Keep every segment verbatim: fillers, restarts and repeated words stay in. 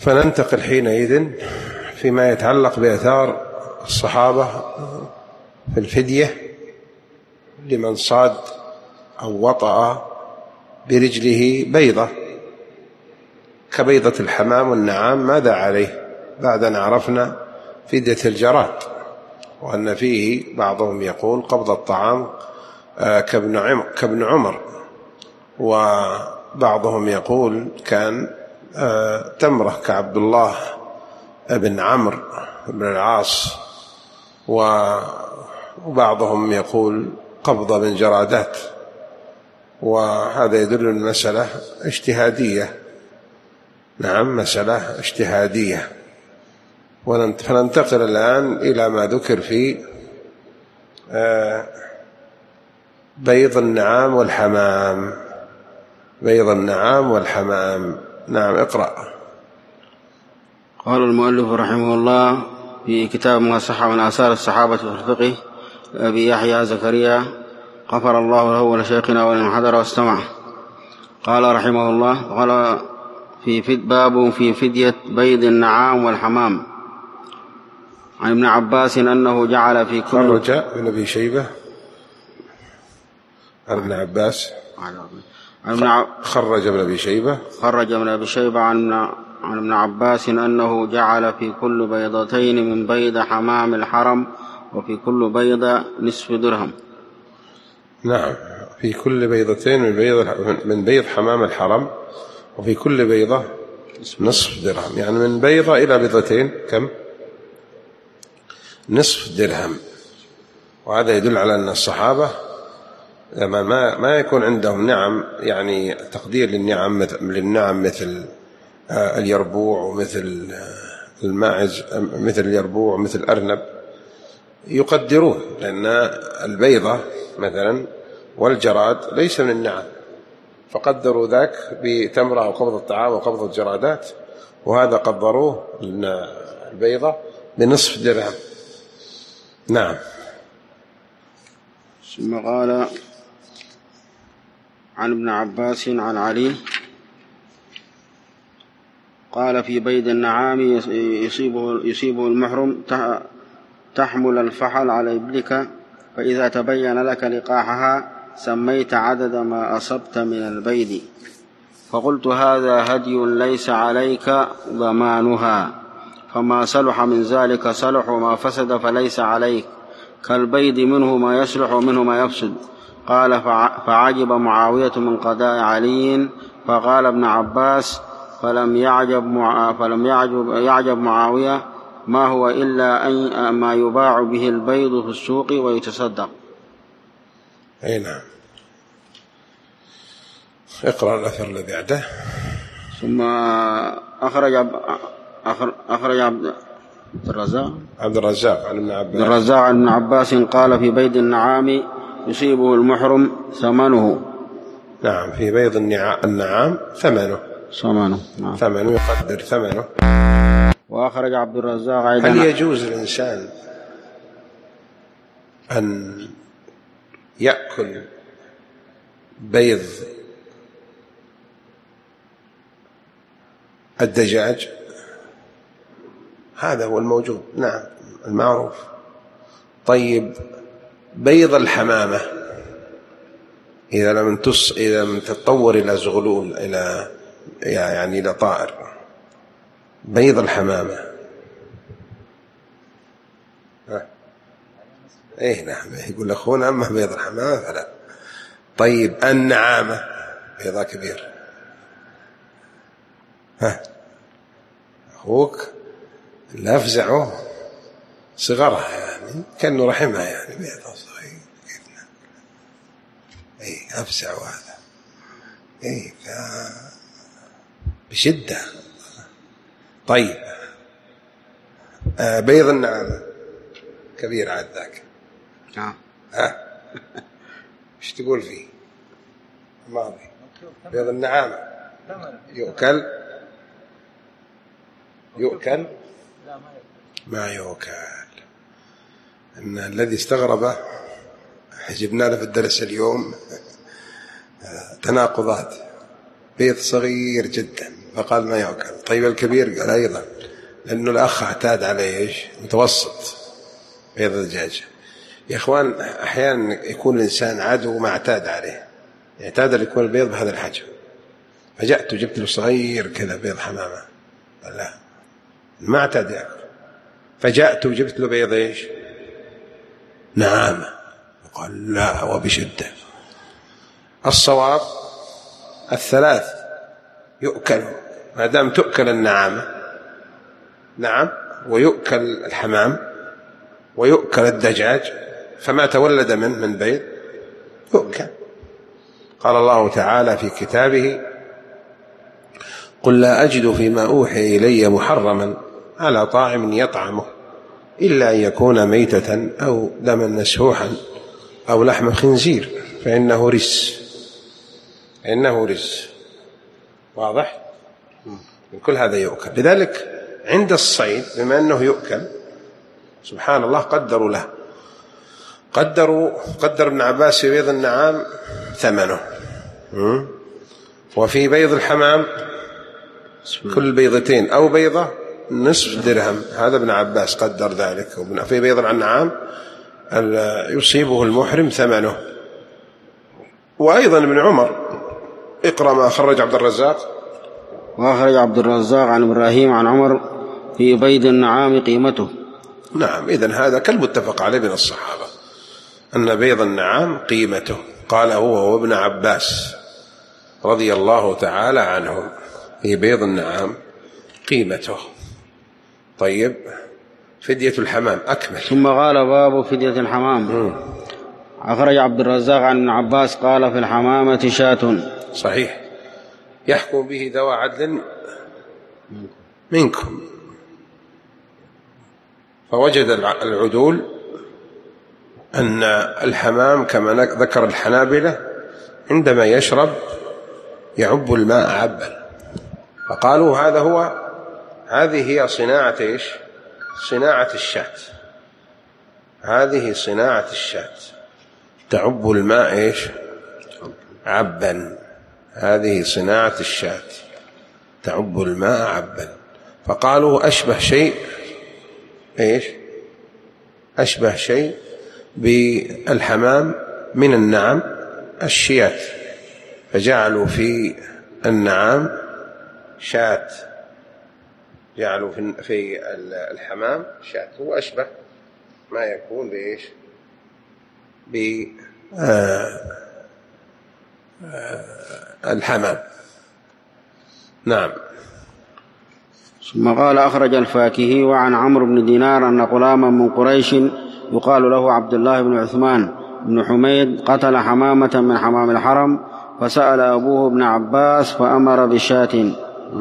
فننتقل حينئذ فيما يتعلق بآثار الصحابة في الفدية لمن صاد أو وطأ برجله بيضة كبيضة الحمام والنعام، ماذا عليه بعد أن عرفنا فدية الجراد، وأن فيه بعضهم يقول قبض الطعام كابن عمر، وبعضهم يقول كان تمرة كعبد الله بن عمرو بن العاص، وبعضهم يقول قبضة بن جرادات، وهذا يدل المسألة اجتهادية. نعم، مسألة اجتهادية. فننتقل الآن إلى ما ذكر في بيض النعام والحمام. بيض النعام والحمام. نعم، اقرأ. قال المؤلف رحمه الله في كتاب ما صح من آثار الصحابة في الفقه أبي يحيى زكريا غفر الله له ولشيخنا ولمن حضر واستمع. قال رحمه الله: قال في فد باب في فدية بيض النعام والحمام. عن ابن عباس أنه جعل في كل خرج ابن أبي شيبة عن ابن عباس خرج ابن أبي شيبة خرج ابن أبي شيبة عن عن ابن عباس أنه جعل في كل بيضتين من بيض حمام الحرم وفي كل بيضة نصف درهم. نعم، في كل بيضتين من بيض من بيض حمام الحرم وفي كل بيضة نصف درهم، يعني من بيضة إلى بيضتين كم؟ نصف درهم. وهذا يدل على أن الصحابة لما ما ما يكون عندهم نعم، يعني تقدير للنعم للنعم مثل اليربوع ومثل الماعز، مثل اليربوع ومثل الأرنب، يقدرون، لأن البيضة مثلا والجراد ليس من النعم، فقدروا ذاك بتمرة أو قبض الطعام وقبض الجرادات، وهذا قدروه البيضة بنصف درهم. نعم. ثم قال عن ابن عباس عن علي قال: في بيض النعام يصيبه, يصيبه المحرم تحمل الفحل على إبلك، فإذا تبين لك لقاحها سميت عدد ما أصبت من البيض. فقلت: هذا هدي ليس عليك ضمانها، فما صلح من ذلك صلح، وما فسد فليس عليك، كالبيض منه ما يصلح ومنه ما يفسد. قال: فعجب معاوية من قضاء علي، فقال ابن عباس: فلم يعجب, مع... فلم يعجب... يعجب معاوية ما هو إلا أن ما يباع به البيض في السوق ويتصدق. أي نعم. اقرأ الأثر الذي بعده. ثم أخرج عب... أخر... أخرج عبد الرزاق عبد الرزاق عن ابن عباس الرزاق عن ابن عباس قال: في بيض النعام يصيبه المحرم ثمنه. نعم، في بيض النعام ثمنه ثمنه نعم. ثمنه يقدر ثمنه. وأخرج عبد الرزاق أيضا: هل يجوز الإنسان أن يأكل بيض الدجاج؟ هذا هو الموجود، نعم، المعروف. طيب، بيض الحمامة إذا لم تص إذا لم تتطور إلى زغلول، إلى يعني إلى طائر، بيض الحمامة ها. إيه نعم، يقول أخونا أما بيض الحمامة فلا. طيب، النعامة بيضة كبير، ها، أخوك لا أفزعه صغرها، يعني كأنه رحمها، يعني بيضة صغير كيف نعمل؟ إيه أفزع هذا، إيه بشدة. طيب، آه بيض النعامة كبير عاد ذاك، نعم. ها ايش تقول فيه؟ ماضي بيض النعامة يؤكل يؤكل ما يؤكل. إن الذي استغرب حجبنا له في الدرس اليوم تناقضات. بيض صغير جدا فقال ما يؤكل. طيب الكبير؟ قال أيضا، لأنه الأخ اعتاد عليه إيش؟ متوسط بيض الدجاجة. يا إخوان أحيانا يكون الإنسان عدو ما اعتاد عليه، اعتاد أن يكون البيض بهذا الحجم، فجأت وجبت له صغير كذا بيض حمامة، لا ما اعتاد يأكل، فجأت وجبت له بيض إيش؟ نعامة، قال لا وبشدة. الصواب الثلاث يؤكل ما دام تؤكل النعامة، نعم، ويؤكل الحمام ويؤكل الدجاج، فما تولد منه من بيض يؤكل. قال الله تعالى في كتابه: قل لا أجد فيما أوحي إلي محرما على طاعم يطعمه إلا أن يكون ميتة أو دما مسفوحا أو لحم خنزير فإنه رجس، إنه رجس. واضح؟ من كل هذا يؤكل. لذلك عند الصيد بما أنه يؤكل، سبحان الله، قدروا له، قدروا قدر ابن عباس في بيض النعام ثمنه، وفي بيض الحمام كل بيضتين أو بيضة نصف درهم، هذا ابن عباس قدر ذلك. في بيض النعام يصيبه المحرم ثمنه. وأيضا ابن عمر، اقرأ ما أخرج عبد الرزاق. وأخرج عبد الرزاق عن إبراهيم عن عمر في بيض النعام قيمته. نعم، إذن هذا كالمتفق عليه من الصحابة أن بيض النعام قيمته، قال هو وابن عباس رضي الله تعالى عنهم، في بيض النعام قيمته. طيب فدية الحمام أكمل. ثم قال باب فدية الحمام. م. أخرج عبد الرزاق عن ابن عباس قال في الحمامة شاة. صحيح، يحكم به ذوى عدل منكم. فوجد العدول أن الحمام كما ذكر الحنابلة عندما يشرب يعب الماء عبا، فقالوا هذا هو هذه هي صناعة إيش؟ صناعة الشاة، هذه صناعة الشاة، تعب الماء إيش؟ عبا، هذه صناعة الشاة تعب الماء عبا. فقالوا أشبه شيء إيش؟ أشبه شيء بالحمام من النعم الشيات، فجعلوا في النعام شاة، جعلوا في الحمام شاة، هو أشبه ما يكون بإيش؟ بالحمام. نعم. ثم قال أخرج الفاكهي وعن عمرو بن دينار أن غلاما من قريش يقال له عبد الله بن عثمان بن حميد قتل حمامة من حمام الحرم، فسأل أبوه ابن عباس فأمر بشاة.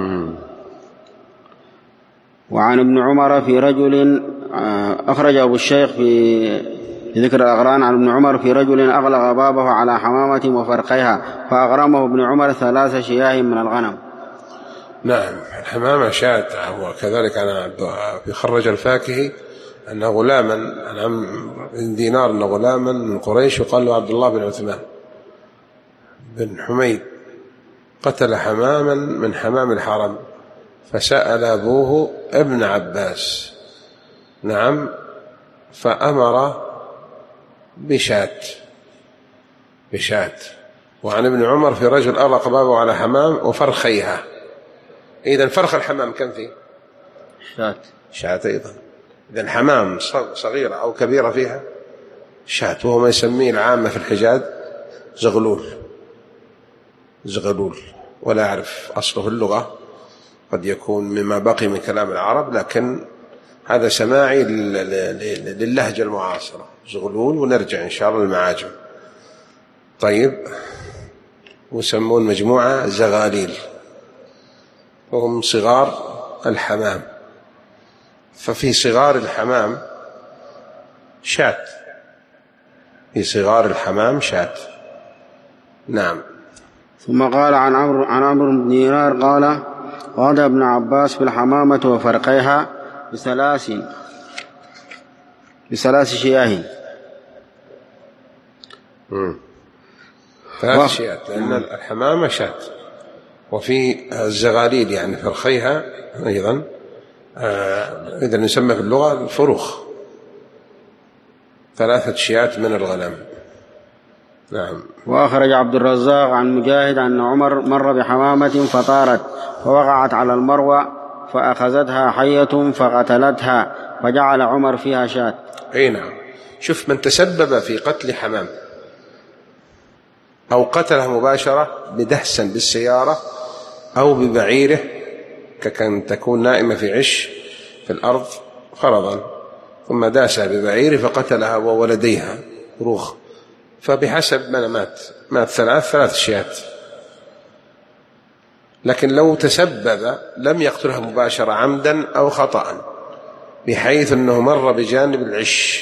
وعن ابن عمر في رجل، أخرج أبو الشيخ في ذكر الأغران عن ابن عمر في رجل أغلق بابه على حمامة وفرقيها فأغرمه ابن عمر ثلاث شياه من الغنم. نعم، الحمامة شاة. وكذلك أنا يخرج الفاكهي أن غلاما عن بن دينار أن غلاما من قريش يقال له عبد الله بن عثمان بن حميد قتل حماما من حمام الحرم، فسأل أبوه ابن عباس، نعم، فأمر بشاة بشاة. وعن ابن عمر في رجل أغلق بابه على حمام وفرخيها. إذن فرخ الحمام كم فيه؟ شاة. شاة أيضا. إذن حمام صغيرة أو كبيرة فيها شاة، وهو ما يسميه العامة في الحجاز زغلول، زغلول، ولا أعرف أصله اللغة، قد يكون مما بقي من كلام العرب، لكن هذا سماعي للهجة المعاصرة، زغلول، ونرجع إن شاء الله للمعاجم. طيب، ويسمون مجموعة زغاليل، وهم صغار الحمام. ففي صغار الحمام شاة، في صغار الحمام شاة. نعم. ثم قال عن عمرو عن عمرو بن دينار قال قال ابن عباس في الحمامة وفرقيها بثلاث بثلاث شياه. ثلاث شيات، لأن الحمامة شاة. وفي الزغاليل يعني فرخيها أيضا، إذا نسمى في اللغة الفروخ، ثلاثة شيات من الغنم. نعم. وأخرج عبد الرزاق عن مجاهد أن عمر مر بحمامة فطارت فوقعت على المروة فأخذتها حية فقتلتها فجعل عمر فيها شاة. أي نعم. شوف، من تسبب في قتل حمام أو قتله مباشرة بدهسا بالسيارة أو ببعيره، كأن تكون نائمة في عش في الأرض فرضا ثم داسها ببعيره فقتلها وولديها روخ، فبحسب من مات مات ثلاث ثلاث شيات. لكن لو تسبب لم يقتلها مباشرة عمدا أو خطأ، بحيث أنه مر بجانب العش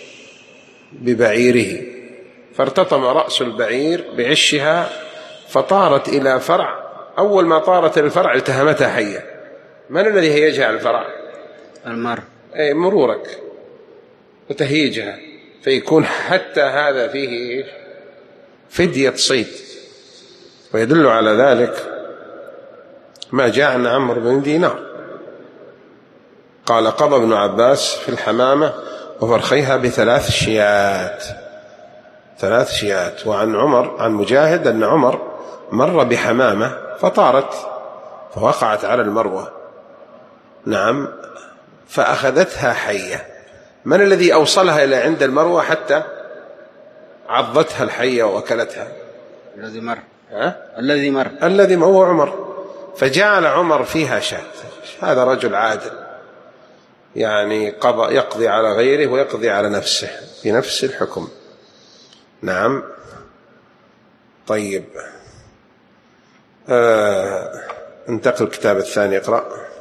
ببعيره فارتطم رأس البعير بعشها فطارت إلى فرع، أول ما طارت الفرع التهمتها حية. من الذي هيجها على الفرع؟ المر أي مرورك وتهيجها، فيكون حتى هذا فيه فدية صيد. ويدل على ذلك ما جاء عن عمرو بن دينار قال قضى ابن عباس في الحمامة وفرخيها بثلاث شيات، ثلاث شيات. وعن عمر عن مجاهد أن عمر مر بحمامة فطارت فوقعت على المروة، نعم، فأخذتها حية. من الذي أوصلها إلى عند المروة حتى عضتها الحية وأكلتها؟ الذي مر ها؟ الذي مر الذي هو عمر، فجعل عمر فيها شاة. هذا رجل عادل، يعني قضى يقضي على غيره ويقضي على نفسه في نفس الحكم. نعم. طيب، آه انتقل الكتاب الثاني، اقرأ.